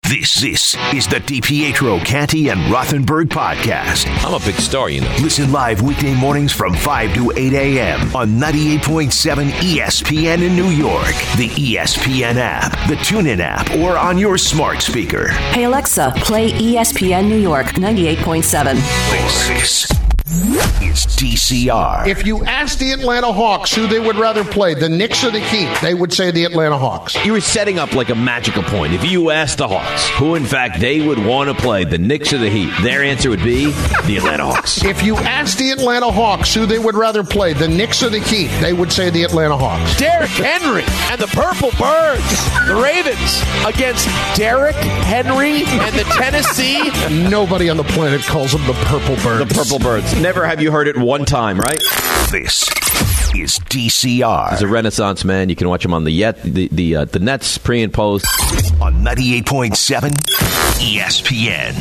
This is the DiPietro, Canty, and Rothenberg podcast. I'm a big star, you know. Listen live weekday mornings from 5 to 8 a.m. on 98.7 ESPN in New York, the ESPN app, the TuneIn app, or on your smart speaker. Hey, Alexa, play ESPN New York 98.7. This is DCR. If you ask the Atlanta Hawks who they would rather play, the Knicks or the Heat, they would say the Atlanta Hawks. You were setting up like a magical point. If you asked the Hawks who, in fact, they would want to play, the Knicks or the Heat, their answer would be the Atlanta Hawks. If you ask the Atlanta Hawks who they would rather play, the Knicks or the Heat, they would say the Atlanta Hawks. Derrick Henry and the Purple Birds, the Ravens, against Derrick Henry and the Tennessee. Nobody on the planet calls them the Purple Birds. The Purple Birds. Never have you heard it one time, right? This is DCR. He's a Renaissance man. You can watch him on the Nets pre and post on 98.7 ESPN.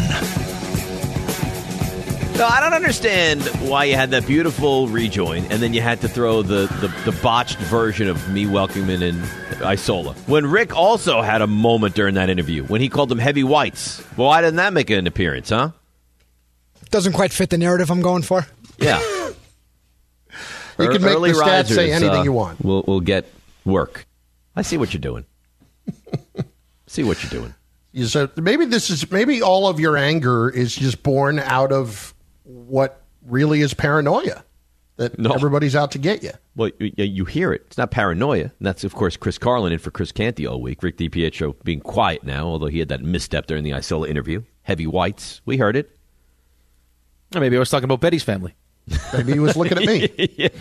No, I don't understand why you had that beautiful rejoin and then you had to throw the botched version of me welcoming in Isola. When Rick also had a moment during that interview when he called them heavy whites. Well, why didn't that make an appearance, huh? Doesn't quite fit the narrative I'm going for. Yeah. You can make the stats say anything you want. We'll get work. I see what you're doing. See what you're doing. So maybe all of your anger is just born out of what really is paranoia, that everybody's out to get you. Well, you hear it. It's not paranoia. And that's, of course, Chris Carlin in for Chris Canty all week. Rick DiPietro being quiet now, although he had that misstep during the Isola interview. Heavy whites. We heard it. Or maybe I was talking about Betty's family. Maybe he was looking at me.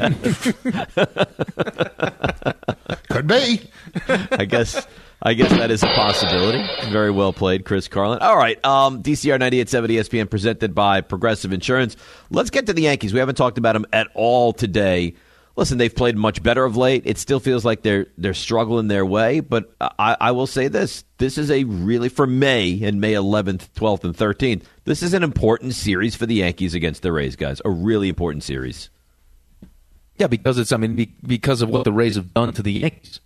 Could be. I guess that is a possibility. Very well played, Chris Carlin. All right, DCR 98.7 ESPN presented by Progressive Insurance. Let's get to the Yankees. We haven't talked about them at all today. Listen, they've played much better of late. It still feels like they're struggling their way, but I will say this. This is a really, for May and May 11th, 12th, and 13th, this is an important series for the Yankees against the Rays, guys. A really important series. Yeah, because because of what the Rays have done to the Yankees.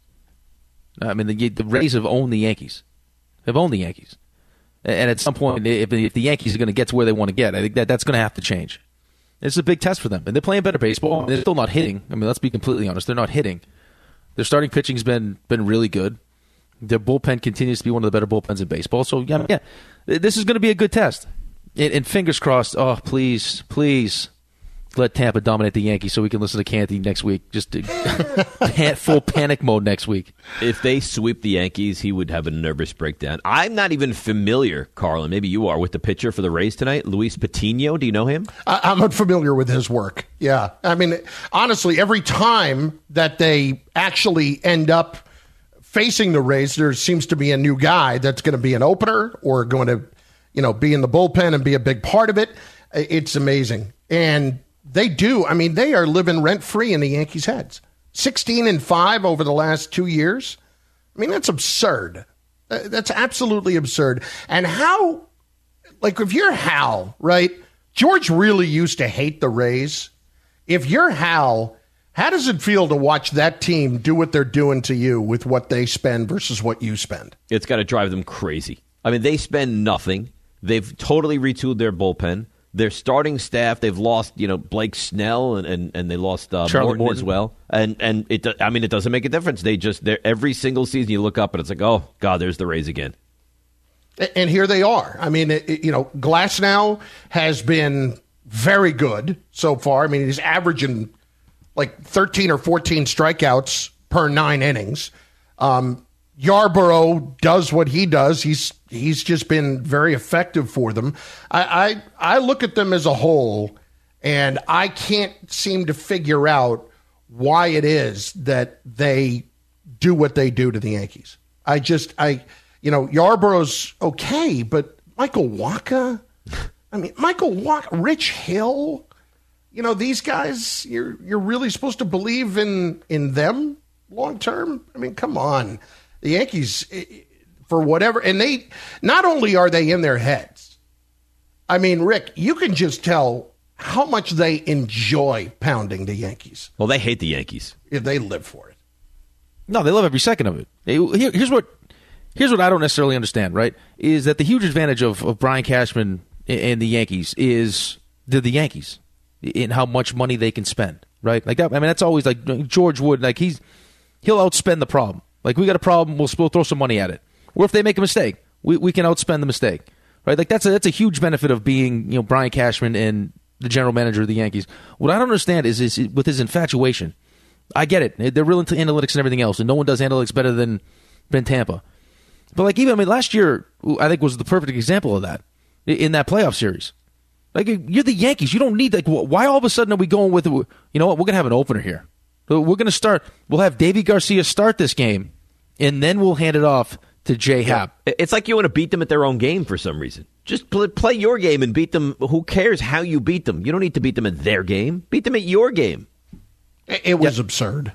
I mean, the Rays have owned the Yankees. They've owned the Yankees. And at some point, if the Yankees are going to get to where they want to get, I think that's going to have to change. It's a big test for them. And they're playing better baseball. They're still not hitting. I mean, let's be completely honest. They're not hitting. Their starting pitching's been really good. Their bullpen continues to be one of the better bullpens in baseball. So, yeah, this is going to be a good test. And fingers crossed, please let Tampa dominate the Yankees so we can listen to Canty next week. Just full panic mode next week. If they sweep the Yankees, he would have a nervous breakdown. I'm not even familiar, Carlin, maybe you are, with the pitcher for the Rays tonight, Luis Patino. Do you know him? I'm unfamiliar with his work. Yeah. I mean, honestly, every time that they actually end up facing the Rays, there seems to be a new guy that's going to be an opener or going to, be in the bullpen and be a big part of it. It's amazing. And they do. I mean, they are living rent-free in the Yankees' heads. 16-5 over the last 2 years. I mean, that's absurd. That's absolutely absurd. And how, if you're Hal, right? George really used to hate the Rays. If you're Hal, how does it feel to watch that team do what they're doing to you with what they spend versus what you spend? It's got to drive them crazy. I mean, they spend nothing. They've totally retooled their bullpen. Their starting staff, they've lost, Blake Snell and they lost Morton as well. And it doesn't make a difference. They're every single season you look up and it's like, oh God, there's the Rays again. And here they are. I mean, Glasnow has been very good so far. I mean, he's averaging 13 or 14 strikeouts per 9 innings. Yarborough does what he does. He's just been very effective for them. I look at them as a whole, and I can't seem to figure out why it is that they do what they do to the Yankees. Yarborough's okay, but Michael Wacha, Rich Hill, these guys, you're really supposed to believe in them long term? I mean, come on. The Yankees, for whatever, and they, not only are they in their heads, I mean, Rick, you can just tell how much they enjoy pounding the Yankees. Well, they hate the Yankees. They live for it. No, they love every second of it. here's what I don't necessarily understand, right, is that the huge advantage of Brian Cashman and the Yankees is they're the Yankees in how much money they can spend, right? Like, I mean, that's always like George Wood, like he'll outspend the problem. Like, we got a problem, we'll throw some money at it. Or if they make a mistake, we can outspend the mistake, right? Like, that's a huge benefit of being, Brian Cashman and the general manager of the Yankees. What I don't understand is with his infatuation. I get it. They're real into analytics and everything else, and no one does analytics better than Tampa. But, like, last year, I think, was the perfect example of that in that playoff series. Like, you're the Yankees. You don't need, like, why all of a sudden are we going with, you know what, we're going to have an opener here. We're going to start, we'll have Davy Garcia start this game, and then we'll hand it off to J. Happ. It's like you want to beat them at their own game for some reason. Just play your game and beat them. Who cares how you beat them? You don't need to beat them at their game. Beat them at your game. It was absurd.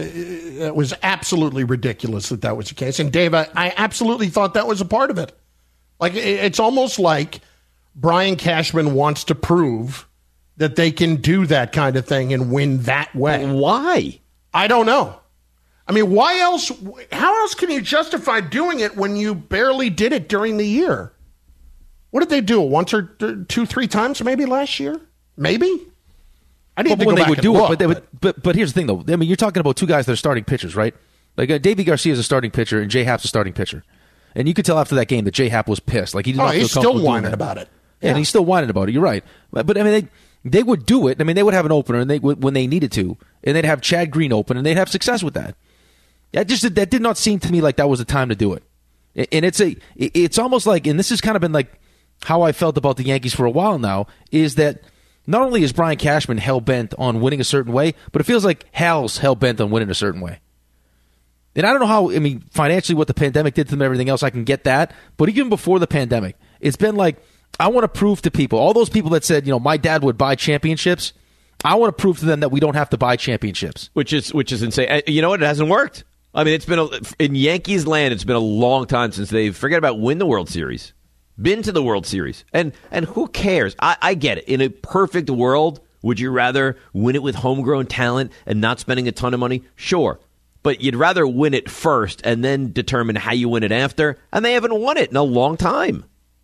It was absolutely ridiculous that was the case. And Dave, I absolutely thought that was a part of it. Like, it's almost like Brian Cashman wants to prove that they can do that kind of thing and win that way. Why? I don't know. I mean, why else? How else can you justify doing it when you barely did it during the year? What did they do? Once or 2-3 times maybe last year? Maybe? I didn't think they would do it. But here's the thing, though. I mean, you're talking about two guys that are starting pitchers, right? Like, Davy Garcia is a starting pitcher, and J. Happ's a starting pitcher. And you could tell after that game that J. Happ was pissed. Like, he did not feel comfortable. He's still whining about it. Yeah. And he's still whining about it. You're right. But I mean, they would do it. I mean, they would have an opener and when they needed to, and they'd have Chad Green open, and they'd have success with that. That did not seem to me like that was the time to do it. And it's almost like, and this has kind of been like how I felt about the Yankees for a while now, is that not only is Brian Cashman hell-bent on winning a certain way, but it feels like Hal's hell-bent on winning a certain way. And I don't know how, I mean, financially what the pandemic did to them and everything else, I can get that. But even before the pandemic, it's been like, I want to prove to people, all those people that said, my dad would buy championships, I want to prove to them that we don't have to buy championships. Which is insane. You know what? It hasn't worked. I mean, it's been in Yankees land, it's been a long time since they've, forget about win the World Series, been to the World Series. And who cares? I get it. In a perfect world, would you rather win it with homegrown talent and not spending a ton of money? Sure. But you'd rather win it first and then determine how you win it after. And they haven't won it in a long time.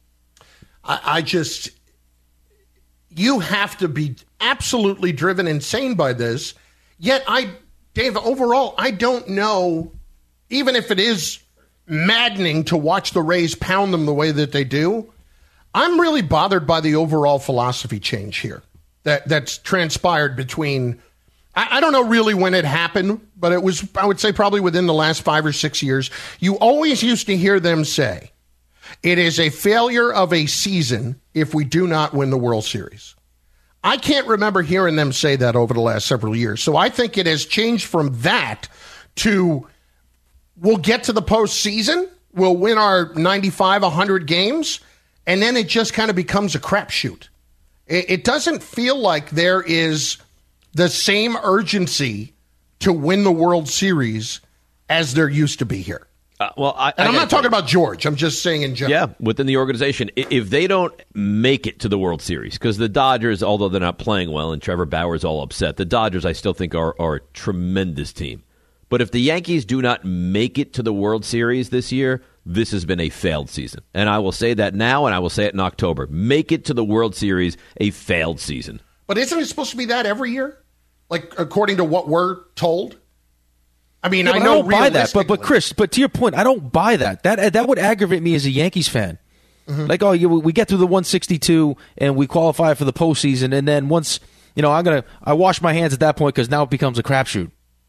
You have to be absolutely driven insane by this. Yet Dave, overall, I don't know, even if it is maddening to watch the Rays pound them the way that they do, I'm really bothered by the overall philosophy change here that's transpired between, I don't know really when it happened, but it was, I would say, probably within the last 5 or 6 years. You always used to hear them say, it is a failure of a season if we do not win the World Series. I can't remember hearing them say that over the last several years. So I think it has changed from that to we'll get to the postseason, we'll win our 95, 100 games, and then it just kind of becomes a crapshoot. It doesn't feel like there is the same urgency to win the World Series as there used to be here. I'm not talking about George. I'm just saying in general. Yeah, within the organization. If they don't make it to the World Series, because the Dodgers, although they're not playing well and Trevor Bauer's all upset, the Dodgers I still think are a tremendous team. But if the Yankees do not make it to the World Series this year, this has been a failed season. And I will say that now, and I will say it in October. Make it to the World Series, a failed season. But isn't it supposed to be that every year? Like, according to what we're told? I mean, I know don't buy that, but Chris, but to your point, I don't buy that. That would aggravate me as a Yankees fan. Mm-hmm. Like, we get through the 162 and we qualify for the postseason, and then once, I wash my hands at that point because now it becomes a crapshoot.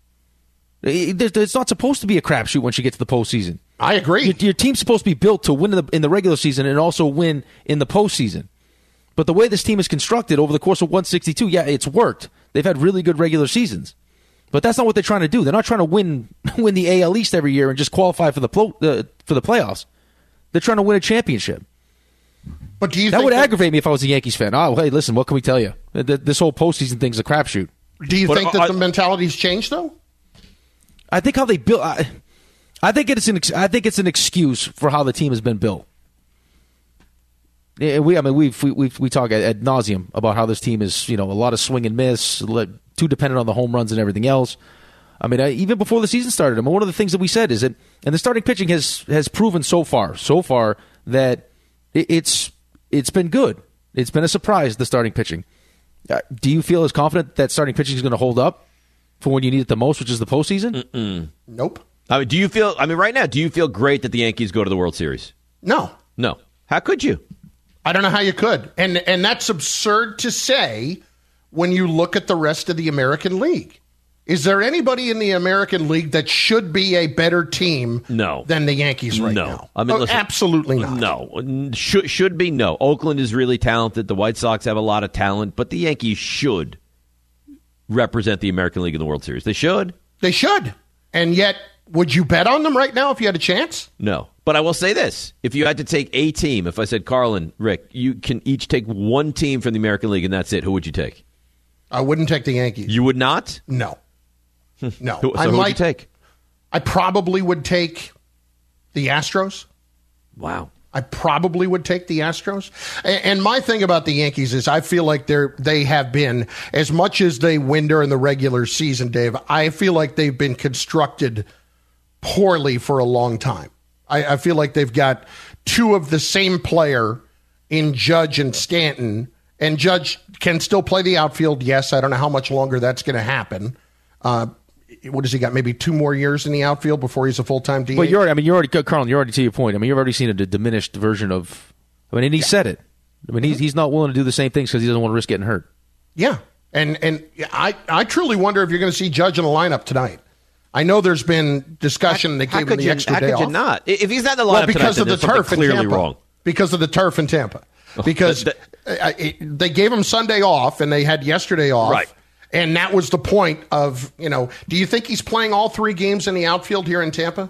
It's not supposed to be a crapshoot once you get to the postseason. I agree. Your team's supposed to be built to win in the regular season and also win in the postseason. But the way this team is constructed over the course of 162, yeah, it's worked. They've had really good regular seasons. But that's not what they're trying to do. They're not trying to win the AL East every year and just qualify for the playoffs. They're trying to win a championship. But do you that think would aggravate me if I was a Yankees fan? Oh, hey, listen, what can we tell you? This whole postseason thing's a crapshoot. Do you think that the mentality's changed though? I think how they built. I think it's an excuse for how the team has been built. We talk ad nauseum about how this team is, a lot of swing and miss, too dependent on the home runs and everything else. I mean, even before the season started, I mean, one of the things that we said is that, and the starting pitching has proven so far that it's been good. It's been a surprise, the starting pitching. Do you feel as confident that starting pitching is going to hold up for when you need it the most, which is the postseason? Nope. I mean, right now, do you feel great that the Yankees go to the World Series? No. How could you? I don't know how you could. And that's absurd to say when you look at the rest of the American League. Is there anybody in the American League that should be a better team than the Yankees right now? I mean, listen, absolutely not. No. Should be no. Oakland is really talented. The White Sox have a lot of talent, but the Yankees should represent the American League in the World Series. They should. They should. And yet, would you bet on them right now if you had a chance? No. But I will say this. If you had to take a team, if I said, Carlin, Rick, you can each take one team from the American League and that's it, who would you take? I wouldn't take the Yankees. You would not? No. No. Who would you take? I probably would take the Astros. Wow. I probably would take the Astros. And my thing about the Yankees is I feel like they have been, as much as they win during the regular season, Dave, I feel like they've been constructed poorly for a long time. I feel like they've got two of the same player in Judge and Stanton, and Judge can still play the outfield. Yes, I don't know how much longer that's going to happen. What has he got? Maybe 2 more years in the outfield before he's a full-time DH? But Carlin, you're already to your point. I mean, you've already seen a diminished version of. I mean, and he said it. I mean, he's not willing to do the same things because he doesn't want to risk getting hurt. Yeah, and I truly wonder if you're going to see Judge in the lineup tonight. I know there's been discussion they gave him the extra day off. How could you not? If he's not in the lineup because tonight, of the turf in Tampa. Wrong. Because of the turf in Tampa. Because they gave him Sunday off and they had yesterday off. Right. And that was the point of, do you think he's playing all 3 games in the outfield here in Tampa?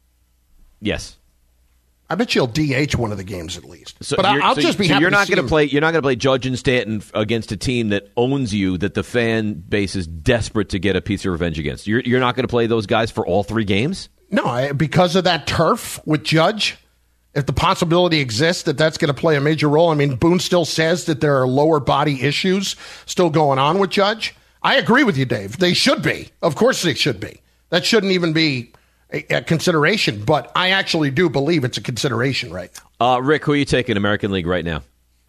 Yes. I bet you'll DH one of the games at least. So but I'll just be happy you're not going to play. You're not going to play Judge and Stanton against a team that owns you, that the fan base is desperate to get a piece of revenge against. You're not going to play those guys for all 3 games? No, because of that turf with Judge. If the possibility exists that that's going to play a major role. I mean, Boone still says that there are lower body issues still going on with Judge. I agree with you, Dave. They should be. Of course they should be. That shouldn't even be a consideration, but I actually do believe it's a consideration right now. Rick, who are you taking American League right now?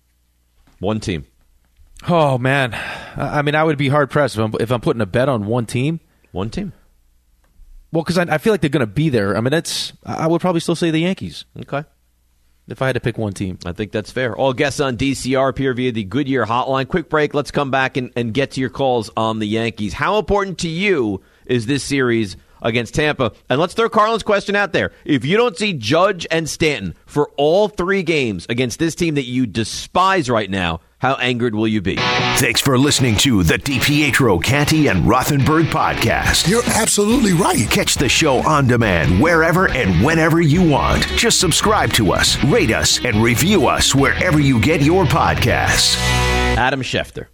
One team. Oh, man. I mean, I would be hard-pressed if I'm putting a bet on one team. One team? Well, because I feel like they're going to be there. I mean, I would probably still say the Yankees. Okay. If I had to pick one team. I think that's fair. All guests on DCR appear via the Goodyear hotline. Quick break. Let's come back and get to your calls on the Yankees. How important to you is this series against Tampa? And let's throw Carlin's question out there. If you don't see Judge and Stanton for all 3 games against this team that you despise right now, how angered will you be? Thanks for listening to the DiPietro, Canty, and Rothenberg podcast. You're absolutely right. Catch the show on demand wherever and whenever you want. Just subscribe to us, rate us, and review us wherever you get your podcasts. Adam Schefter,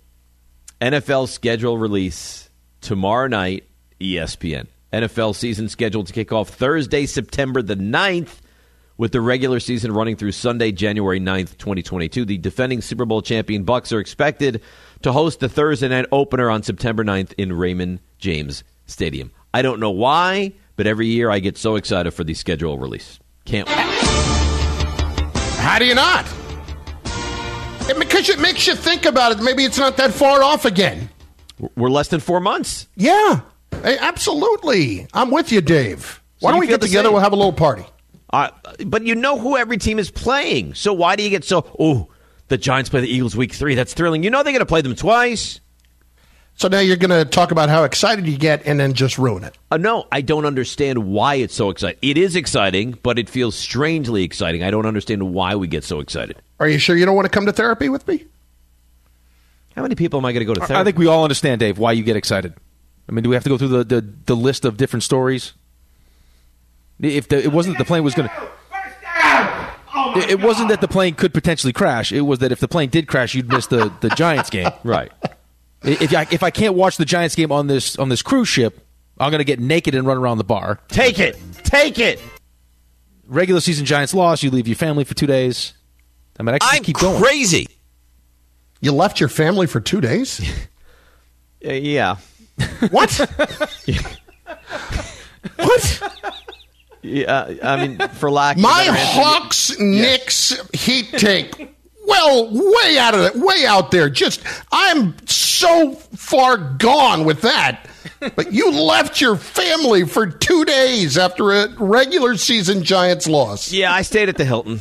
NFL schedule release tomorrow night, ESPN. NFL season scheduled to kick off Thursday, September the 9th, with the regular season running through Sunday, January 9th, 2022. The defending Super Bowl champion Bucs are expected to host the Thursday night opener on September 9th in Raymond James Stadium. I don't know why, but every year I get so excited for the schedule release. Can't wait. How do you not? Because it makes you think about it. Maybe it's not that far off again. We're less than 4 months. Yeah, absolutely. I'm with you, Dave. Why don't we get together? We'll have a little party. But you know who every team is playing. So why do you get the Giants play the Eagles week 3? That's thrilling. You know they're going to play them twice. So now you're going to talk about how excited you get and then just ruin it. No, I don't understand why it's so exciting. It is exciting, but it feels strangely exciting. I don't understand why we get so excited. Are you sure you don't want to come to therapy with me? How many people am I going to go to therapy? I think we all understand, Dave, why you get excited. I mean, do we have to go through the list of different stories? It wasn't that the plane was going to... It wasn't that the plane could potentially crash. It was that if the plane did crash, you'd miss the Giants game. Right. If I can't watch the Giants game on this cruise ship, I'm going to get naked and run around the bar. Take it. Regular season Giants loss. You leave your family for 2 days. I mean, I can keep going. I'm crazy. You left your family for 2 days? Yeah. What? What? Yeah, I mean, for lack of My a better answer, Hawks Knicks Heat take. Well, way out there. I'm so far gone with that. But you left your family for 2 days after a regular season Giants loss. Yeah, I stayed at the Hilton.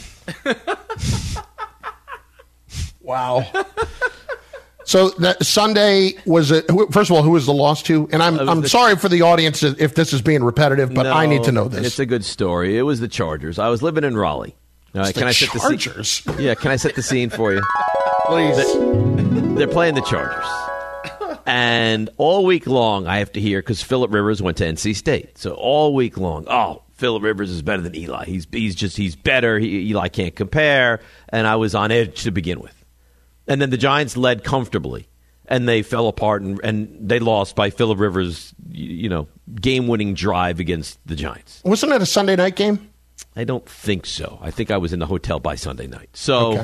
Wow. So that Sunday was it? First of all, who was the loss to? And I'm sorry for the audience if this is being repetitive, but I need to know this. It's a good story. It was the Chargers. I was living in Raleigh. All right, can I set the scene? Yeah, can I set the scene for you? Please. They're playing the Chargers. And all week long, I have to hear, because Phillip Rivers went to NC State. So all week long, Phillip Rivers is better than Eli. He's better. Eli can't compare. And I was on edge to begin with. And then the Giants led comfortably. And they fell apart, and they lost by Phillip Rivers' game-winning drive against the Giants. Wasn't that a Sunday night game? I don't think so. I think I was in the hotel by Sunday night. So,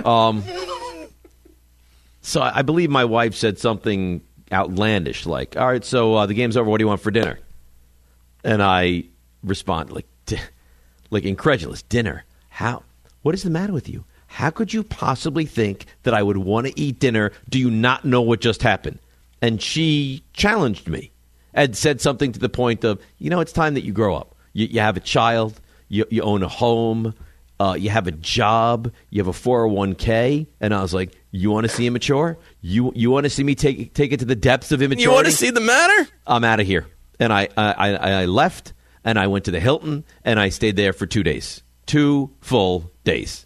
so I believe my wife said something outlandish like, all right, so the game's over. What do you want for dinner? And I respond like incredulous, dinner? How? What is the matter with you? How could you possibly think that I would want to eat dinner? Do you not know what just happened? And she challenged me and said something to the point of, it's time that you grow up. You have a child. You own a home. You have a job. You have a 401k. And I was like, you want to see immature? You want to see me take it to the depths of immaturity? You want to see the matter? I'm out of here. And I left, and I went to the Hilton, and I stayed there for 2 days. 2 full days.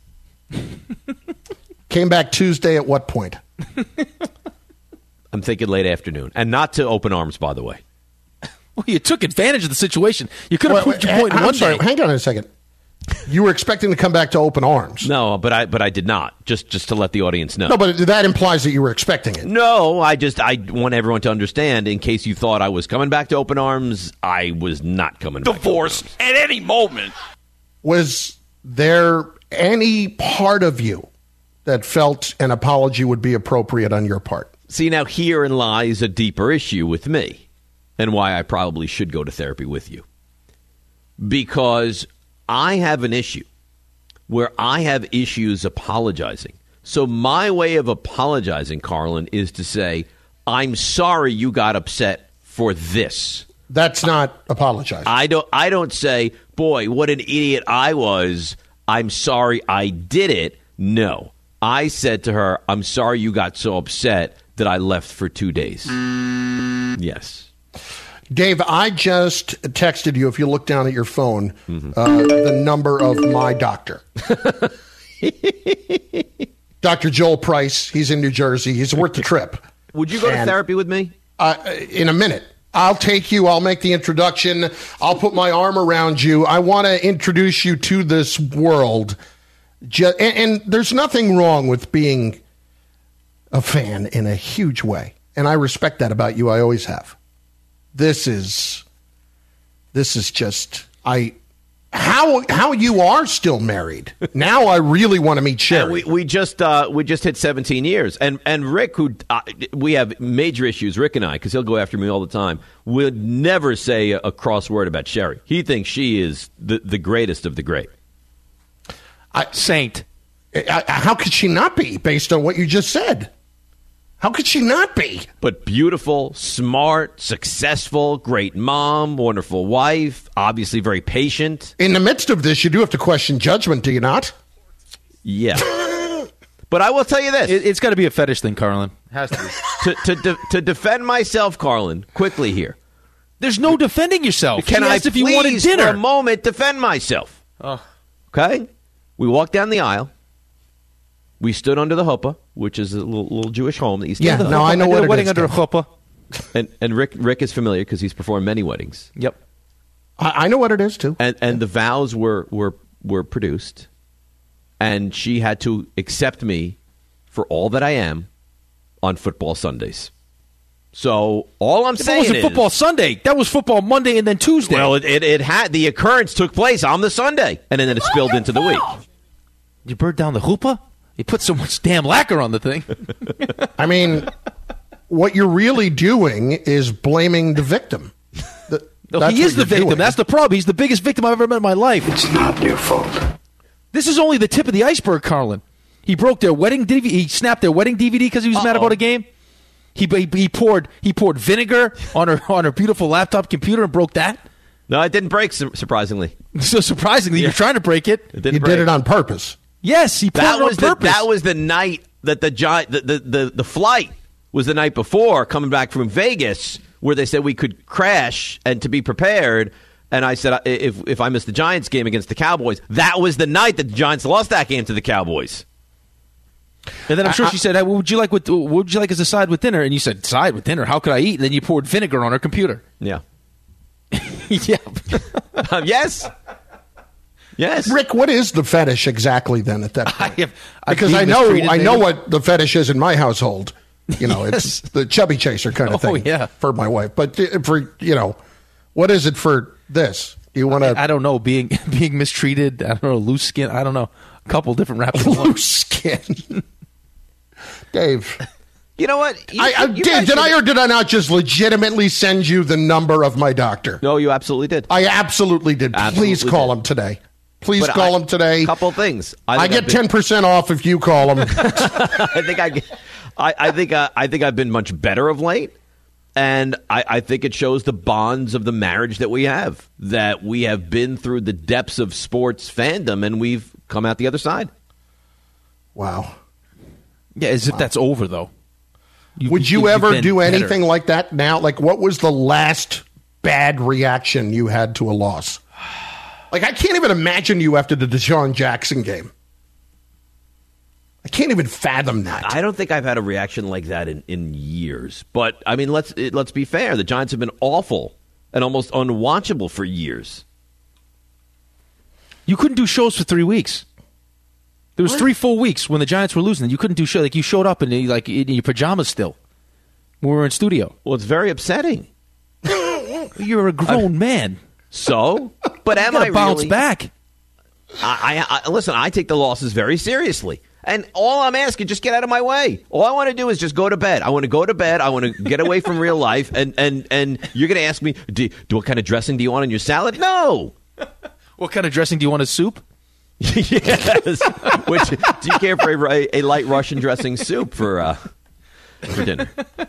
Came back Tuesday at what point? I'm thinking late afternoon. And not to open arms, by the way. Well, you took advantage of the situation. You could have proved your point in one day. Hang on a second. You were expecting to come back to open arms. No, but I did not. Just to let the audience know. No, but that implies that you were expecting it. No, I want everyone to understand. In case you thought I was coming back to open arms, I was not coming back. Divorced at any moment. Was there any part of you that felt an apology would be appropriate on your part? See, now herein lies a deeper issue with me, and why I probably should go to therapy with you. Because I have an issue where I have issues apologizing. So my way of apologizing, Carlin, is to say, I'm sorry you got upset for this. That's not apologizing. I don't say, boy, what an idiot I was. I'm sorry I did it. No. I said to her, I'm sorry you got so upset that I left for 2 days. Yes. Dave, I just texted you, if you look down at your phone, the number of my doctor. Dr. Joel Price. He's in New Jersey. He's worth the trip. Would you go to therapy with me? In a minute. I'll take you. I'll make the introduction. I'll put my arm around you. I want to introduce you to this world. And there's nothing wrong with being a fan in a huge way. And I respect that about you. I always have. This is just how you are still married. Now I really want to meet Sherry. We just hit 17 years, and Rick, who we have major issues, Rick and I, because he'll go after me all the time, would never say a cross word about Sherry. He thinks she is the greatest of the great. Saint. How could she not be, based on what you just said? How could she not be? But beautiful, smart, successful, great mom, wonderful wife, obviously very patient. In the midst of this, you do have to question judgment, do you not? Yeah. But I will tell you this. It's got to be a fetish thing, Carlin. It has to be. To defend myself, Carlin, quickly here. There's no defending yourself. Can I if you wanted dinner? for a moment defend myself? Oh. Okay? We walked down the aisle. We stood under the chuppah, which is a little Jewish home that you yeah, no, I know what it is. Wedding under a chuppah. And Rick is familiar because he's performed many weddings. Yep. I know what it is, too. And the vows were produced. And she had to accept me for all that I am on football Sundays. So all I'm saying is... That wasn't football Sunday. That was football Monday and then Tuesday. Well, it had... The occurrence took place on the Sunday. And then it spilled into the week. You burned down the chuppah? You put so much damn lacquer on the thing. I mean, what you're really doing is blaming the victim. No, That's he is what the you're victim. doing. That's the problem. He's the biggest victim I've ever met in my life. It's not your fault. This is only the tip of the iceberg, Carlin. He broke their wedding DVD. He snapped their wedding DVD because he was mad about a game. He poured vinegar on her beautiful laptop computer and broke that. No, it didn't break. Surprisingly, So surprisingly, you're trying to break it. it didn't He break. did it on purpose. Yes, he poured it on purpose. That was the night that the flight was the night before coming back from Vegas, where they said we could crash and to be prepared. And I said, if I missed the Giants game against the Cowboys, that was the night that the Giants lost that game to the Cowboys. And then I'm sure she said, hey, what would you like as a side with dinner? And you said, side with dinner? How could I eat? And then you poured vinegar on her computer. Yeah. Yeah. Yes. Yes. Rick, what is the fetish exactly then at that point? Because being I mistreated, know maybe? what the fetish is in my household. You know, it's the chubby chaser kind of Oh, thing yeah. for my wife. But for, what is it for this? Do you want to I don't know, being mistreated, I don't know, loose skin, I don't know. A couple different raps. loose skin? Dave. You know what? Dave, did I or did I not just legitimately send you the number of my doctor? No, you absolutely did. I absolutely did. Please Absolutely call did. him today. Please But call him today. Couple things. I get 10% off if you call him. I think I've been much better of late, and I think it shows the bonds of the marriage that we have. That we have been through the depths of sports fandom, and we've come out the other side. Wow. Yeah, as if that's over, though. Would you ever do anything like that now? Like, what was the last bad reaction you had to a loss? Like, I can't even imagine you after the Deshaun Jackson game. I can't even fathom that. I don't think I've had a reaction like that in years. But I mean, let's be fair. The Giants have been awful and almost unwatchable for years. You couldn't do shows for 3 weeks. There was 3 full weeks when the Giants were losing. You couldn't do shows. Like, you showed up in your pajamas still. When we were in studio. Well, it's very upsetting. You're a grown man. So, but am I bounce really? back? I listen. I take the losses very seriously, and all I'm asking, just get out of my way. All I want to do is just go to bed. I want to go to bed. I want to get away from real life, and you're going to ask me, do what kind of dressing do you want on your salad? No. What kind of dressing do you want as soup? Yes. Which do you care for a light Russian dressing soup for dinner?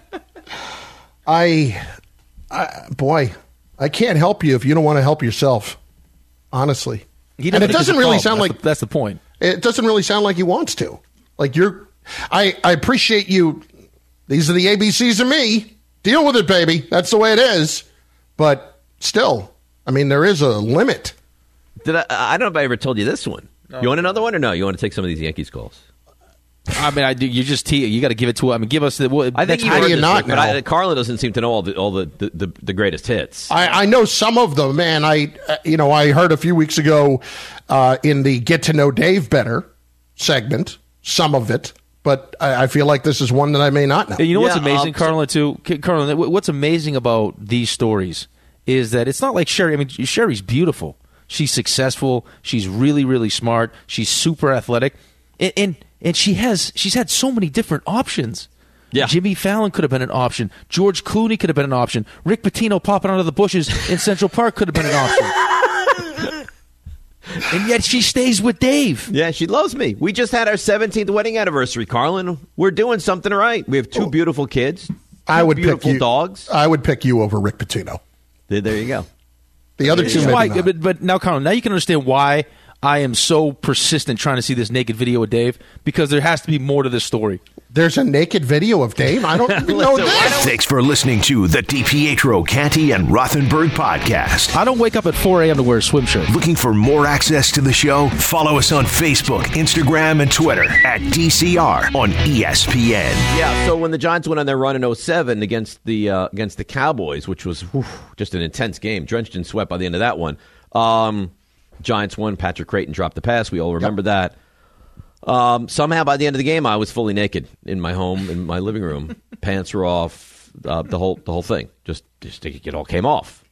Boy, I can't help you if you don't want to help yourself. Honestly, and it doesn't really sound like that's the point. It doesn't really sound like he wants to. Like I appreciate you. These are the ABCs of me. Deal with it, baby. That's the way it is. But still, I mean, there is a limit. I don't know if I ever told you this one. You want another one or no? You want to take some of these Yankees calls? I mean, I do. You just you got to give it to him. I mean, give us the. I think how do you not know? But Carlin doesn't seem to know all the greatest hits. I know some of them, man. I heard a few weeks ago in the Get to Know Dave Better segment, some of it, but I feel like this is one that I may not know. And you know what's amazing, Carlin, too? Carlin, what's amazing about these stories is that it's not like Sherry. I mean, Sherry's beautiful. She's successful. She's really, really smart. She's super athletic. And she's had so many different options. Yeah. Jimmy Fallon could have been an option. George Clooney could have been an option. Rick Pitino popping out of the bushes in Central Park could have been an option. And yet she stays with Dave. Yeah, she loves me. We just had our 17th wedding anniversary, Carlin. We're doing something right. We have 2 beautiful kids. I would beautiful pick you, dogs. I would pick you over Rick Pitino. There you go. The other two, maybe Why, not. but now, Carlin, now you can understand why I am so persistent trying to see this naked video of Dave, because there has to be more to this story. There's a naked video of Dave? I don't even know this. Thanks for listening to the DiPietro, Canty, and Rothenberg podcast. I don't wake up at 4 a.m. to wear a swim shirt. Looking for more access to the show? Follow us on Facebook, Instagram, and Twitter at DCR on ESPN. Yeah, so when the Giants went on their run in 07 against the Cowboys, which was just an intense game, drenched in sweat by the end of that one, Giants won. Patrick Creighton dropped the pass. We all remember that. Somehow by the end of the game, I was fully naked in my home, in my living room. Pants were off, the whole thing. Just it all came off.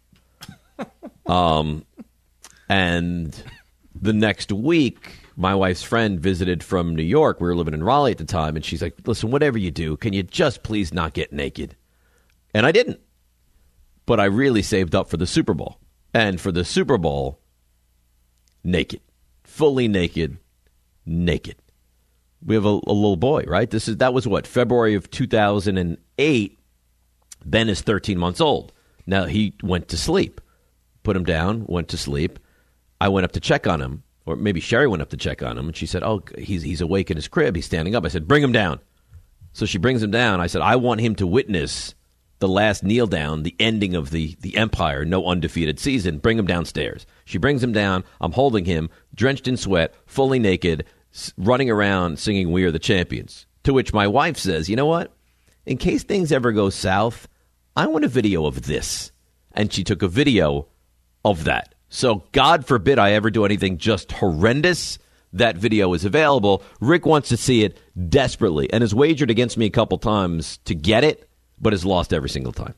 And the next week, my wife's friend visited from New York. We were living in Raleigh at the time, and she's like, "Listen, whatever you do, can you just please not get naked?" And I didn't. but I really saved up for the Super Bowl. And for the Super Bowl, naked. Fully naked. Naked. We have a little boy, right? That was what? February of 2008. Ben is 13 months old. Now, he went to sleep. Put him down, went to sleep. I went up to check on him, or maybe Sherry went up to check on him, and she said, oh, he's awake in his crib. He's standing up. I said, bring him down. So she brings him down. I said, I want him to witness the last kneel down, the ending of the Empire, no undefeated season. Bring him downstairs. She brings him down. I'm holding him, drenched in sweat, fully naked, running around singing We Are the Champions. To which my wife says, you know what? In case things ever go south, I want a video of this. And she took a video of that. So God forbid I ever do anything just horrendous. That video is available. Rick wants to see it desperately and has wagered against me a couple times to get it, but has lost every single time.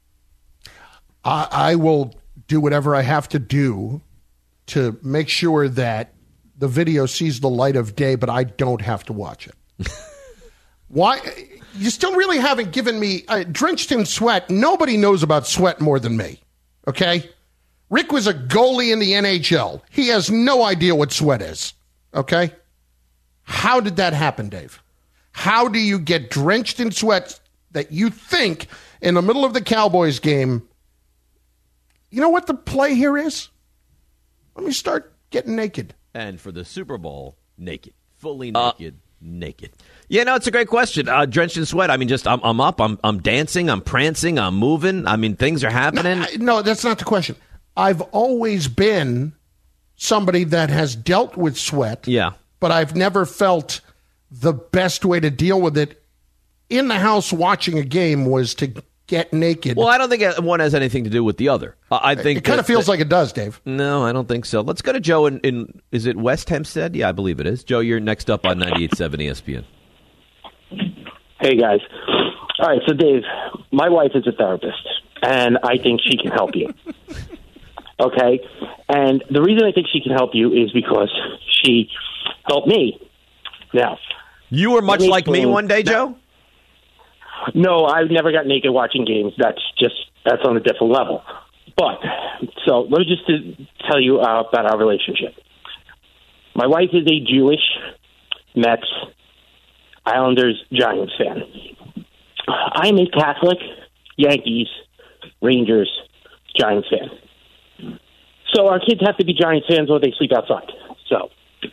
I will do whatever I have to do to make sure that the video sees the light of day, but I don't have to watch it. Why? You still really haven't given me drenched in sweat. Nobody knows about sweat more than me. Okay? Rick was a goalie in the NHL. He has no idea what sweat is. Okay? How did that happen, Dave? How do you get drenched in sweat that you think in the middle of the Cowboys game, you know what the play here is? Let me start getting naked. And for the Super Bowl, naked. Fully naked. Naked. Yeah, no, it's a great question. Drenched in sweat. I mean, just I'm up. I'm dancing. I'm prancing. I'm moving. I mean, things are happening. No, that's not the question. I've always been somebody that has dealt with sweat. Yeah. But I've never felt the best way to deal with it in the house watching a game was to get naked. Well, I don't think one has anything to do with the other. I think it kind of feels like it does, Dave. No, I don't think so. Let's go to Joe in is it West Hempstead? Yeah, I believe it is. Joe, you're next up on 98.7 ESPN. Hey, guys. All right, so Dave, my wife is a therapist, and I think she can help you. Okay? And the reason I think she can help you is because she helped me. Now, you were much like me one day, Joe? No, I've never got naked watching games. That's on a different level. But, so let me just tell you about our relationship. My wife is a Jewish Mets, Islanders, Giants fan. I'm a Catholic, Yankees, Rangers, Giants fan. So our kids have to be Giants fans or they sleep outside. So,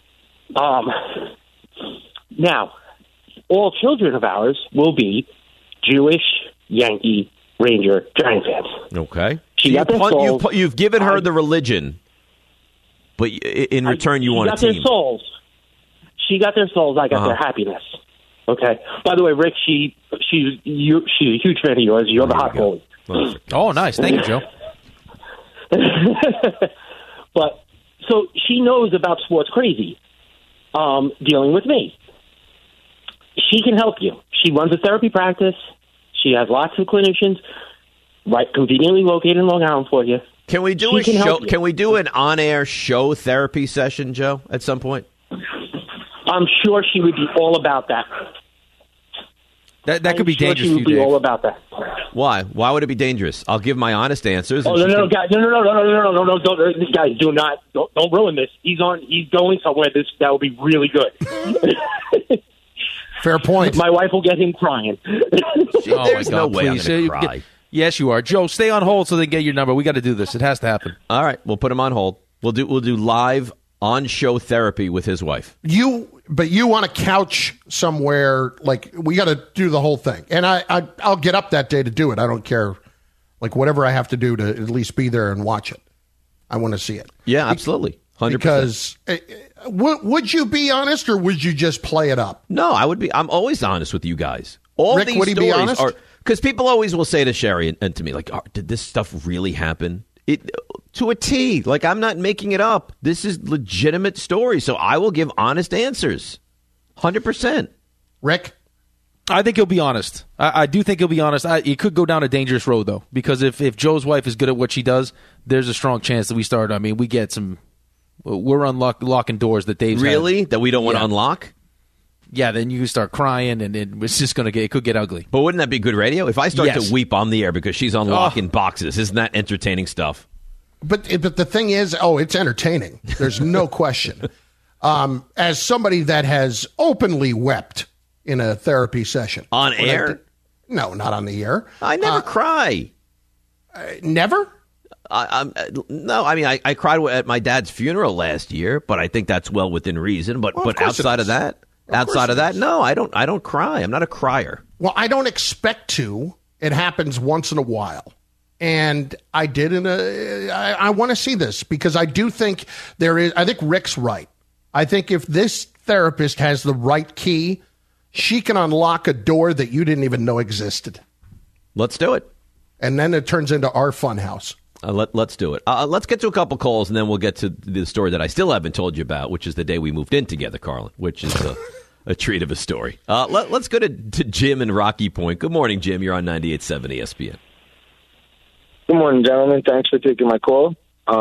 now, all children of ours will be Jewish, Yankee, Ranger, Giant fans. Okay. You've given her the religion, but in return you want a team. She got their souls. She got their souls. I got their happiness. Okay. By the way, Rick, she's a huge fan of yours. You're the hot goalie. Oh, nice. Thank you, Joe. But so she knows about sports crazy, dealing with me. She can help you. She runs a therapy practice. She has lots of clinicians, right, conveniently located in Long Island for you. Can we do a show? Can we do an on-air show therapy session, Joe, at some point? I'm sure she would be all about that. That could be dangerous. She would be all about that. Why? Why would it be dangerous? I'll give my honest answers. Oh, no, guys, no, guys, don't ruin this. He's going somewhere. That would be really good. Fair point. My wife will get him crying. There's no way I'm going to cry. Yes, you are. Joe, stay on hold so they get your number. We got to do this. It has to happen. All right, we'll put him on hold. We'll do live on-show therapy with his wife. But you want a couch somewhere, like, we got to do the whole thing. And I'll get up that day to do it. I don't care, like, whatever I have to do to at least be there and watch it. I want to see it. Yeah, absolutely. 100%. Because would you be honest or would you just play it up? No, I would be. I'm always honest with you guys. All Rick, these would he be honest? Because people always will say to Sherry and to me, like, did this stuff really happen? To a T. Like, I'm not making it up. This is legitimate story. So I will give honest answers. 100%. Rick? I think he'll be honest. I do think he'll be honest. It could go down a dangerous road, though, because if Joe's wife is good at what she does, there's a strong chance that we start. I mean, we get some. We're unlocking doors that Dave's really had. that we don't want to unlock. yeah, then you start crying, and it's just it could get ugly. But wouldn't that be good radio? If I start Yes. to weep on the air because she's unlocking boxes, isn't that entertaining stuff? But the thing is, it's entertaining. There's no question. As somebody that has openly wept in a therapy session. On air? No, not on the air. I never cry. Never? No, I mean, I cried at my dad's funeral last year, but I think that's well within reason. But outside of that, no, I don't cry. I'm not a crier. Well, I don't expect to. It happens once in a while. And I did I want to see this because I do think I think Rick's right. I think if this therapist has the right key, she can unlock a door that you didn't even know existed. Let's do it. And then it turns into our fun house. Let's do it. Let's get to a couple calls, and then we'll get to the story that I still haven't told you about, which is the day we moved in together, Carlin, which is a treat of a story. Let's go to Jim in Rocky Point. Good morning, Jim. You're on 98.7 ESPN. Good morning, gentlemen. Thanks for taking my call.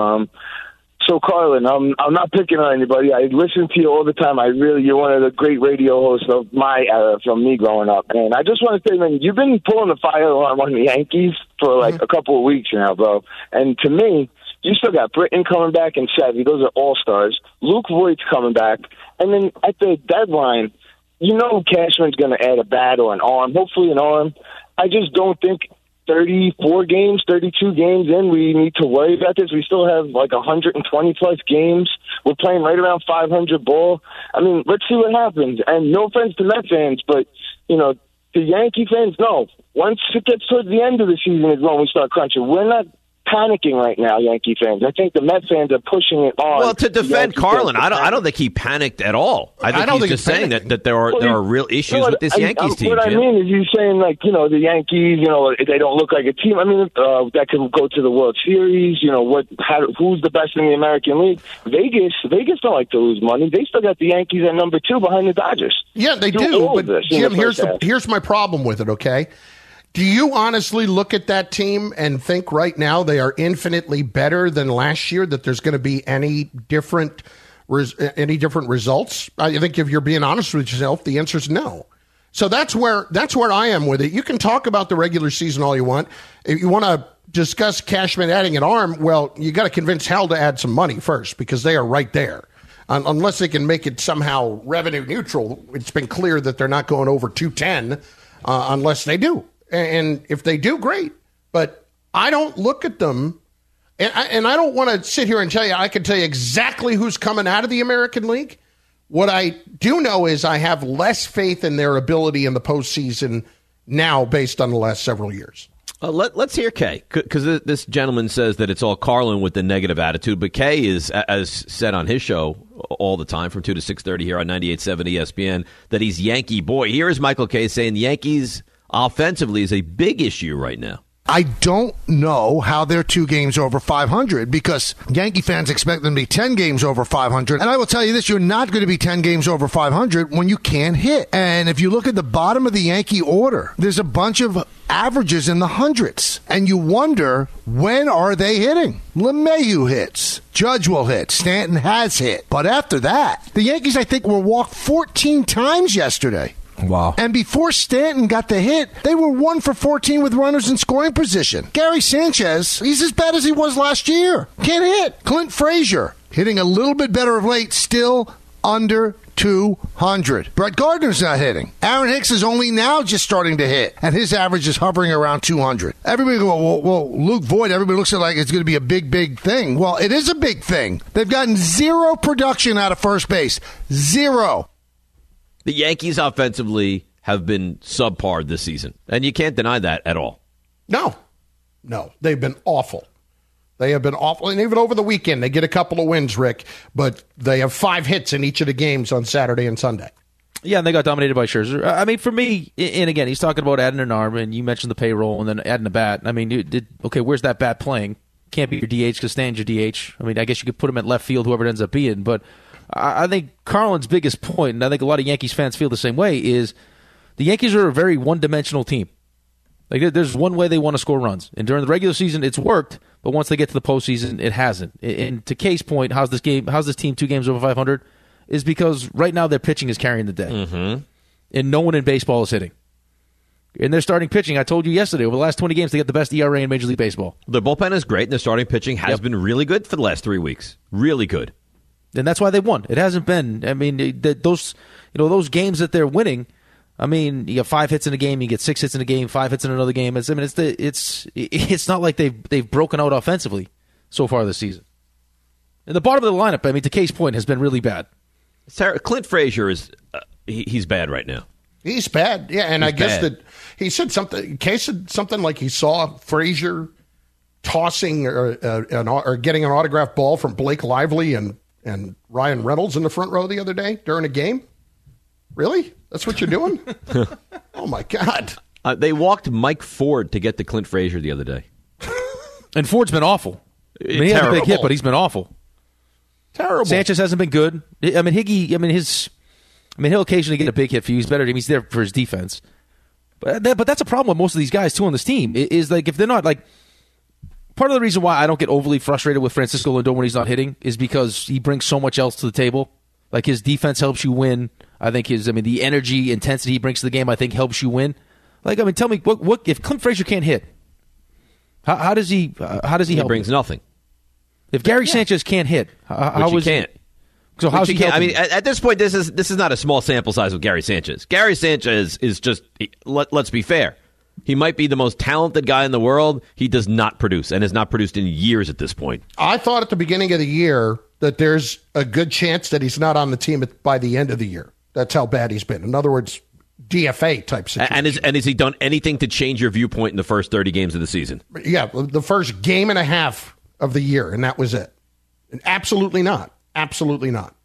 So, Carlin, I'm not picking on anybody. I listen to you all the time. You're one of the great radio hosts of my era from me growing up. And I just want to say, man, you've been pulling the fire alarm on the Yankees for like a couple of weeks now, bro. And to me, you still got Britton coming back and Sevy. Those are all-stars. Luke Voigt's coming back. And then at the deadline, Cashman's going to add a bat or an arm, hopefully an arm. I just don't think 32 games in, we need to worry about this. We still have like 120-plus games. We're playing right around 500 ball. I mean, let's see what happens. And no offense to Met fans, but, the Yankee fans, no. Once it gets towards the end of the season is when we start crunching. We're not panicking right now, Yankee fans. I think the Met fans are pushing it on. Well, to defend Carlin, I don't think he panicked at all. I think he's just saying that there are real issues with this Yankees team. What I mean is he's saying, the Yankees, they don't look like a team. I mean, that could go to the World Series. Who's the best in the American League? Vegas don't like to lose money. They still got the Yankees at number 2 behind the Dodgers. Yeah, they do. But Jim, here's my problem with it, okay? Do you honestly look at that team and think right now they are infinitely better than last year, that there's going to be any different results? I think if you're being honest with yourself, the answer is no. So that's where I am with it. You can talk about the regular season all you want. If you want to discuss Cashman adding an arm, well, you got to convince Hal to add some money first because they are right there. Unless they can make it somehow revenue neutral, it's been clear that they're not going over 210 unless they do. And if they do, great. But I don't look at them, and I don't want to sit here and tell you, I can tell you exactly who's coming out of the American League. What I do know is I have less faith in their ability in the postseason now based on the last several years. Let's hear Kay, because this gentleman says that it's all Carlin with the negative attitude, but Kay is, as said on his show all the time from 2 to 6:30 here on 98.7 ESPN, that he's Yankee boy. Here is Michael Kay saying the Yankees offensively is a big issue right now. I don't know how they're 2 games over 500 because Yankee fans expect them to be 10 games over 500. And I will tell you this, you're not going to be 10 games over 500 when you can't hit. And if you look at the bottom of the Yankee order, there's a bunch of averages in the hundreds. And you wonder, when are they hitting? LeMahieu hits. Judge will hit. Stanton has hit. But after that, the Yankees, I think, were walked 14 times yesterday. Wow. And before Stanton got the hit, they were 1 for 14 with runners in scoring position. Gary Sanchez, he's as bad as he was last year. Can't hit. Clint Frazier, hitting a little bit better of late, still under 200. Brett Gardner's not hitting. Aaron Hicks is only now just starting to hit, and his average is hovering around 200. Everybody go, well, Luke Voigt, everybody looks at it like it's going to be a big, big thing. Well, it is a big thing. They've gotten 0 production out of first base. 0. The Yankees offensively have been subpar this season, and you can't deny that at all. No, they've been awful. They have been awful, and even over the weekend, they get a couple of wins, Rick, but they have 5 hits in each of the games on Saturday and Sunday. Yeah, and they got dominated by Scherzer. I mean, for me, and again, he's talking about adding an arm, and you mentioned the payroll, and then adding a bat. I mean, where's that bat playing? Can't be your DH because Stan's your DH. I mean, I guess you could put him at left field, whoever it ends up being, but I think Carlin's biggest point, and I think a lot of Yankees fans feel the same way, is the Yankees are a very one-dimensional team. Like, there's one way they want to score runs. And during the regular season, it's worked, but once they get to the postseason, it hasn't. And to Kay's point, how's this team 2 games over 500? is because right now their pitching is carrying the day. Mm-hmm. And no one in baseball is hitting. And their starting pitching, I told you yesterday, over the last 20 games, they got the best ERA in Major League Baseball. Their bullpen is great, and their starting pitching has been really good for the last 3 weeks. Really good. And that's why they won. It hasn't been, I mean, those games that they're winning, I mean, you get 5 hits in a game, you get 6 hits in a game, 5 hits in another game. It's not like they've broken out offensively so far this season. And the bottom of the lineup, I mean, to Kay's point, has been really bad. Clint Frazier is he's bad right now. He's bad, yeah. And he's I guess bad. that he said something. Kay said something like he saw Frazier tossing or getting an autographed ball from Blake Lively and Ryan Reynolds in the front row the other day during a game. Really? That's what you're doing? Oh my God! They walked Mike Ford to get to Clint Frazier the other day. And Ford's been awful. I mean, he had a big hit, but he's been awful. Terrible. Sanchez hasn't been good. I mean, Higgy. He'll occasionally get a big hit for you. He's better. He's there for his defense. But that's a problem with most of these guys too on this team. Is like if they're not like. Part of the reason why I don't get overly frustrated with Francisco Lindor when he's not hitting is because he brings so much else to the table. Like his defense helps you win. I think the energy, intensity he brings to the game, I think helps you win. Like, I mean, tell me what if Clint Frazier can't hit? How does he help? He brings nothing. If Gary Sanchez can't hit, how is can't? So how's he helping? I mean, at this point, this is not a small sample size with Gary Sanchez. Gary Sanchez is just let's be fair. He might be the most talented guy in the world. He does not produce and has not produced in years at this point. I thought at the beginning of the year that there's a good chance that he's not on the team by the end of the year. That's how bad he's been. In other words, DFA type situation. And has he done anything to change your viewpoint in the first 30 games of the season? Yeah, the first game and a half of the year, and that was it. And absolutely not. Absolutely not.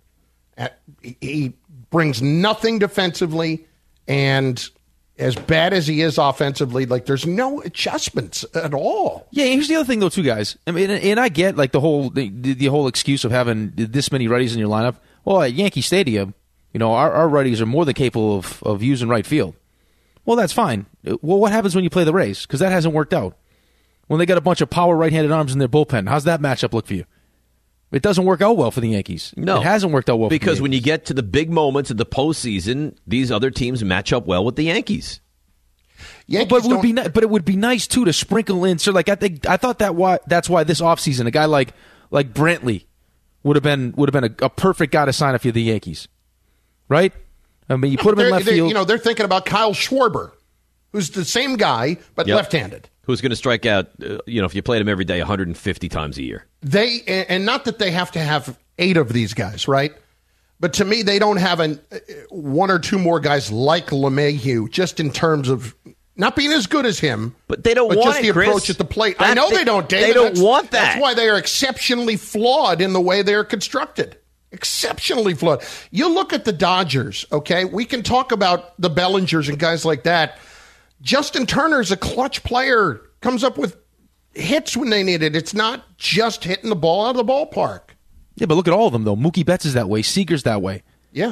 He brings nothing defensively, and as bad as he is offensively, like there's no adjustments at all. Yeah, here's the other thing though, too, guys. I mean, and I get like the whole excuse of having this many righties in your lineup. Well, at Yankee Stadium, our righties are more than capable of using right field. Well, that's fine. Well, what happens when you play the Rays? Because that hasn't worked out. When they got a bunch of power right-handed arms in their bullpen, how's that matchup look for you? It doesn't work out well for the Yankees. No. It hasn't worked out well because for the Yankees. When you get to the big moments of the postseason, these other teams match up well with the Yankees. But it would be nice too to sprinkle in. So like I thought that's why this offseason a guy like Brantley would have been a perfect guy to sign up for the Yankees, right? I mean, you put him in left field. They're thinking about Kyle Schwarber, who's the same guy but left-handed. Who's going to strike out? If you played him every day, 150 times a year. And not that they have to have 8 of these guys, right? But to me, they don't have one or two more guys like LeMahieu, just in terms of not being as good as him. But they don't want just the Chris. approach at the plate. I know they don't, David. They don't want that. That's why they are exceptionally flawed in the way they are constructed. Exceptionally flawed. You look at the Dodgers, okay? We can talk about the Bellingers and guys like that. Justin Turner's a clutch player, comes up with hits when they need it. It's not just hitting the ball out of the ballpark. Yeah, but look at all of them, though. Mookie Betts is that way. Seager's that way. Yeah.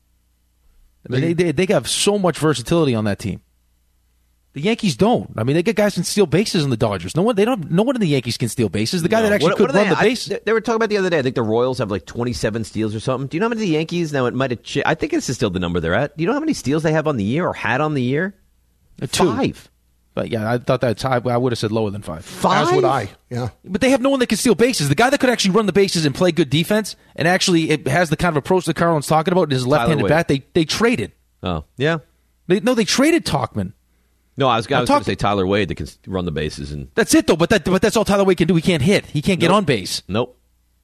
I mean, they have so much versatility on that team. The Yankees don't. I mean, they get guys can steal bases in the Dodgers. No one in the Yankees can steal bases. The guy that actually could run the base. They were talking about the other day. I think the Royals have like 27 steals or something. Do you know how many the Yankees? Now, it might have. I think this is still the number they're at. Do you know how many steals they have on the year or had on the year? 5. But yeah, I thought that I would have said lower than 5. 5? As would I. Yeah. But they have no one that can steal bases. The guy that could actually run the bases and play good defense, and actually it has the kind of approach that Carlin's talking about in his left-handed bat. They traded. Oh yeah. They traded Tauchman. No, I was going to say Tyler Wade that can run the bases, and that's it though. But that's all Tyler Wade can do. He can't hit. He can't get on base. Nope.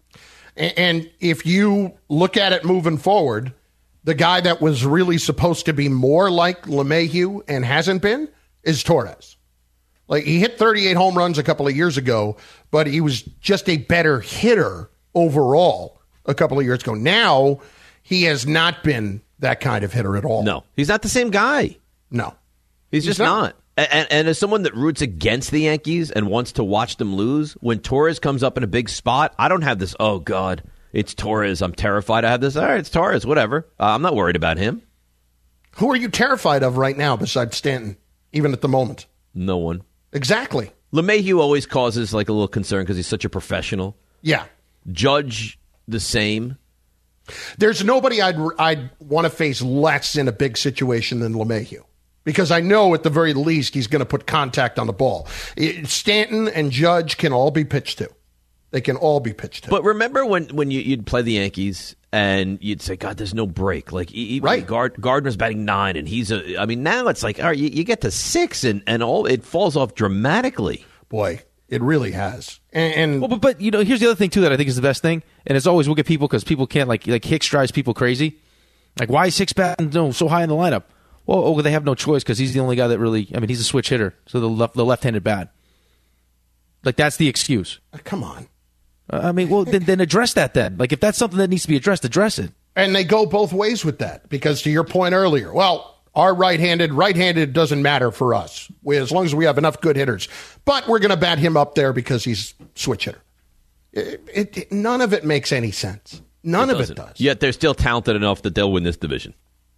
And if you look at it moving forward, the guy that was really supposed to be more like LeMahieu and hasn't been is Torres. Like, he hit 38 home runs a couple of years ago, but he was just a better hitter overall a couple of years ago. Now, he has not been that kind of hitter at all. No, he's not the same guy. No. He's just not. And as someone that roots against the Yankees and wants to watch them lose, when Torres comes up in a big spot, I don't have this, oh, God, it's Torres. I'm terrified. I have this, all right, it's Torres, whatever. I'm not worried about him. Who are you terrified of right now besides Stanton, even at the moment? No one. Exactly. LeMahieu always causes like a little concern because he's such a professional. Yeah. Judge, the same. There's nobody I'd want to face less in a big situation than LeMahieu, because I know at the very least he's going to put contact on the ball. Stanton and Judge can all be pitched to. They can all be pitched to. But remember when you'd play the Yankees and you'd say, God, there's no break. Like, right. Gardner's batting 9, and now it's like, all right, you get to 6, and all it falls off dramatically. Boy, it really has. But here's the other thing, too, that I think is the best thing. And it's always, we'll get people because people can't, like Hicks drives people crazy. Like, why is Hicks batting so high in the lineup? Well, they have no choice because he's the only guy that really, he's a switch hitter. So the left-handed bat. Like, that's the excuse. Come on. Then address that then. Like, if that's something that needs to be addressed, address it. And they go both ways with that, because to your point earlier, our right-handed doesn't matter for us, as long as we have enough good hitters. But we're going to bat him up there because he's switch hitter. None of it makes any sense. None of it does. Yet they're still talented enough that they'll win this division.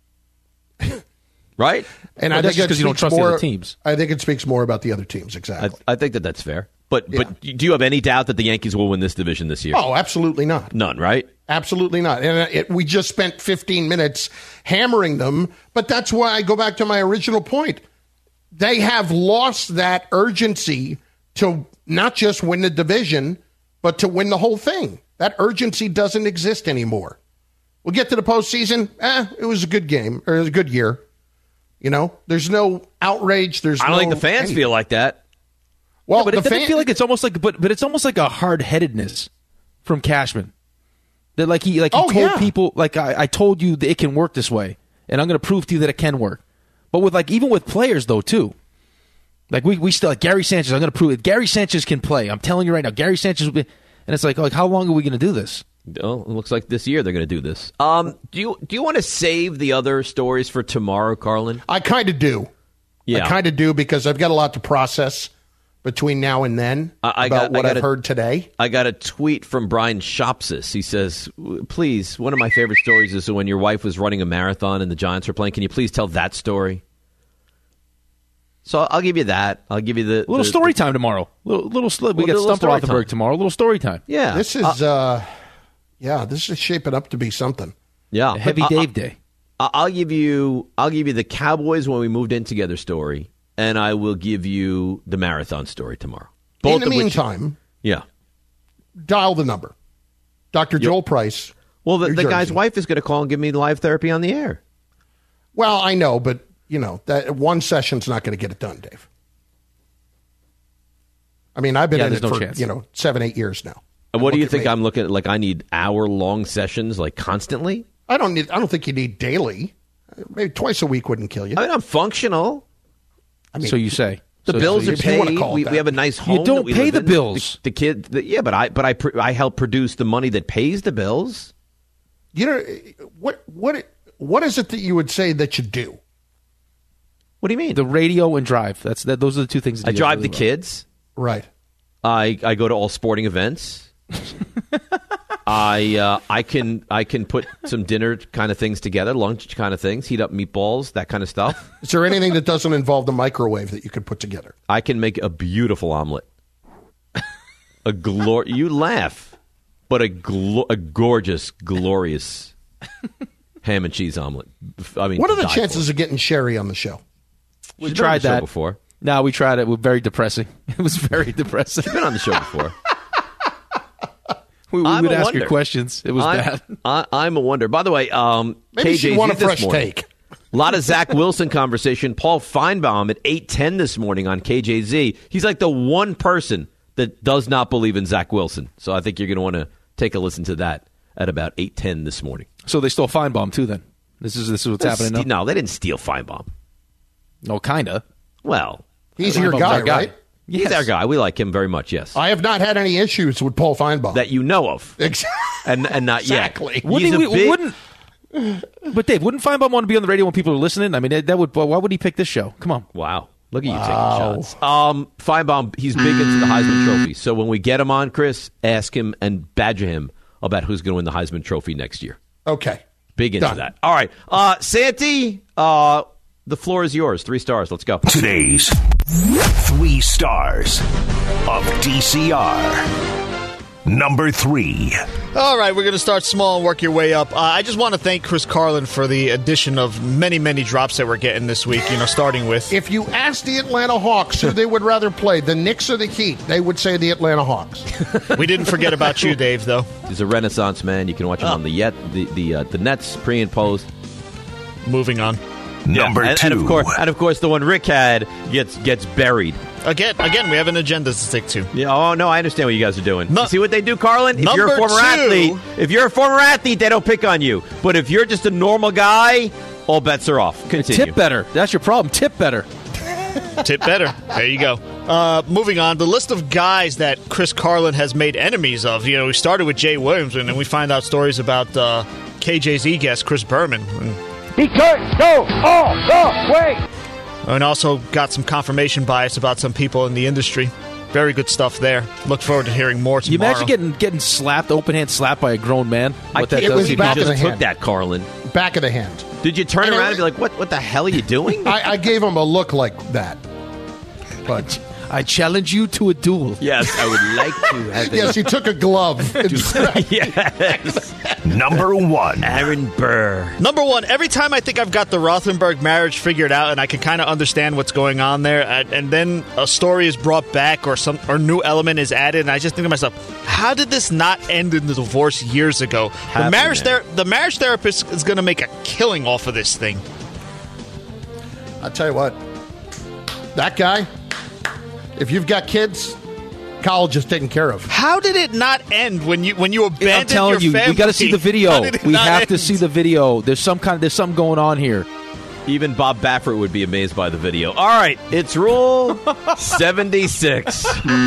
Right? And I think because you don't trust the other teams. I think it speaks more about the other teams, exactly. I think that's fair. But do you have any doubt that the Yankees will win this division this year? Oh, absolutely not. None, right? Absolutely not. And we just spent 15 minutes hammering them, but that's why I go back to my original point. They have lost that urgency to not just win the division, but to win the whole thing. That urgency doesn't exist anymore. We'll get to the postseason. It was a good game, or it was a good year. There's no outrage. I don't think the fans feel like that. Well, but it doesn't feel like it's almost like, but it's almost like a hard-headedness from Cashman. That he told people, like, I told you that it can work this way, and I'm going to prove to you that it can work. But with even with players though too, like we still, like, Gary Sanchez, I'm going to prove it. Gary Sanchez can play. I'm telling you right now, Gary Sanchez will be, and it's like how long are we going to do this? Oh, it looks like this year they're going to do this. Do you want to save the other stories for tomorrow, Carlin? I kind of do. Yeah, I kind of do, because I've got a lot to process between now and then about what I've heard today. I got a tweet from Brian Shopsis. He says, please, one of my favorite stories is when your wife was running a marathon and the Giants were playing. Can you please tell that story? So I'll give you that. I'll give you the little story time tomorrow. We got Stumper Rothenberg tomorrow. A little story time. Yeah. This is this is shaping up to be something. Yeah. Heavy Dave Day. I'll give you the Cowboys when we moved in together story. And I will give you the marathon story tomorrow. In the meantime, dial the number. Dr. Joel Price. Well, the guy's wife is going to call and give me live therapy on the air. Well, I know, but, that one session's not going to get it done, Dave. I've been in it for, 7-8 years now. And what do you think I'm looking at? Like, I need hour-long sessions, like, constantly? I don't think you need daily. Maybe twice a week wouldn't kill you. I'm functional. So you say. The bills are paid. We have a nice home. You don't pay the bills. The kid, but I help produce the money that pays the bills. What is it that you would say that you do? What do you mean? The radio and drive. Those are the two things. I drive the kids. Right. I go to all sporting events. I can put some dinner kind of things together, lunch kind of things, heat up meatballs, that kind of stuff. Is there anything that doesn't involve the microwave that you could put together? I can make a beautiful omelet. You laugh, but a gorgeous, glorious ham and cheese omelet. What are the chances of getting Sherry on the show? We tried that before. No, we tried it. It was very depressing. It was very depressing. She's been on the show before. We would ask her questions. It was bad. I'm a wonder. By the way, maybe she want a fresh take. A lot of Zach Wilson conversation. Paul Feinbaum at 8:10 this morning on KJZ. He's like the one person that does not believe in Zach Wilson. So I think you're going to want to take a listen to that at about 8:10 this morning. So they stole Feinbaum too. Then this is what's happening now. No, they didn't steal Feinbaum. No, kinda. Well, he's your guy, right? Yes. He's our guy. We like him very much, yes. I have not had any issues with Paul Feinbaum. That you know of. And not exactly. Yet. But Dave, wouldn't Feinbaum want to be on the radio when people are listening? That would. Why would he pick this show? Come on. Wow. Look at you taking shots. Feinbaum, he's big into the Heisman Trophy. So when we get him on, Chris, ask him and badger him about who's going to win the Heisman Trophy next year. Okay. Big into that. All right. Santi, the floor is yours. 3 stars. Let's go. Today's 3 stars of DCR. Number 3. All right, we're going to start small and work your way up. I just want to thank Chris Carlin for the addition of many, many drops that we're getting this week, starting with. If you ask the Atlanta Hawks who they would rather play, the Knicks or the Heat, they would say the Atlanta Hawks. We didn't forget about you, Dave, though. He's a Renaissance man. You can watch him on the Nets pre and post. Moving on. Number 2. And of course, the one Rick had gets buried. Again, we have an agenda to stick to. Yeah. Oh no, I understand what you guys are doing. You see what they do, Carlin? If Number you're a former 2. athlete, they don't pick on you. But if you're just a normal guy, all bets are off. Continue. Tip better. That's your problem. Tip better. Tip better. There you go. Moving on, the list of guys that Chris Carlin has made enemies of. We started with Jay Williams, and then we find out stories about KJZ guest Chris Berman. He could go all the way. And also got some confirmation bias about some people in the industry. Very good stuff there. Look forward to hearing more tomorrow. You imagine getting slapped, open hand slapped by a grown man? It was back of the hand. Took that, Carlin. Back of the hand. Did you turn around and be like, what the hell are you doing? I gave him a look like that. But I challenge you to a duel. Yes, I would like to have Yes, he took a glove. Yes. Number 1. Aaron Burr. Number 1, every time I think I've got the Rothenberg marriage figured out and I can kind of understand what's going on there, and then a story is brought back or new element is added, and I just think to myself, how did this not end in the divorce years ago? The marriage therapist is going to make a killing off of this thing. I'll tell you what, that guy, if you've got kids, college is taken care of. How did it not end when you abandoned I'm telling your you, family? we got to see the video. We have to end? see the video. There's something going on here. Even Bob Baffert would be amazed by the video. All right, it's Rule 76.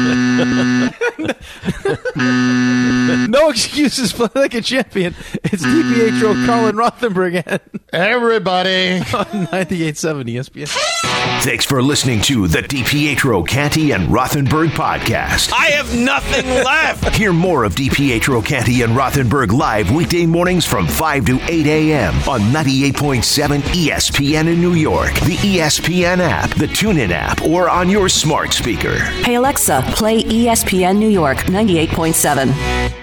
No excuses, play like a champion. It's DiPietro, Carlin Rothenberg, and everybody on 98.7 ESPN. Thanks for listening to the DiPietro, Canty, and Rothenberg podcast. I have nothing left. Hear more of DiPietro, Canty, and Rothenberg live weekday mornings from 5 to 8 a.m. on 98.7 ESPN in New York, the ESPN app, the TuneIn app, or on your smart speaker. Hey Alexa, play ESPN New York 98.7.